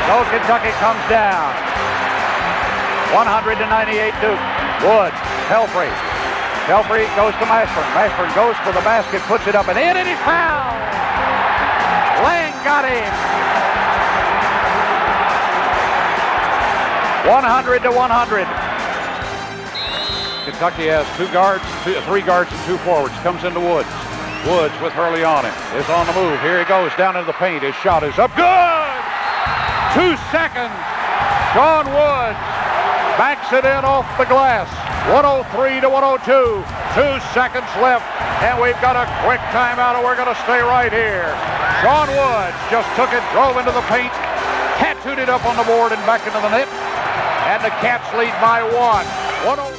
So Kentucky comes down. 100-98 Duke. Woods, Pelfrey. Pelfrey goes to Mashburn. Mashburn goes for the basket, puts it up and in, and he's fouled. Lang got him. 100-100. Kentucky has three guards and two forwards. Comes into Woods. Woods with Hurley on him. Is on the move. Here he goes down into the paint. His shot is up. Good! 2 seconds. Sean Woods backs it in off the glass. 103-102. 2 seconds left. And we've got a quick timeout, and we're going to stay right here. Sean Woods just took it, drove into the paint, tattooed it up on the board and back into the net. And the Cats lead by 1. 103.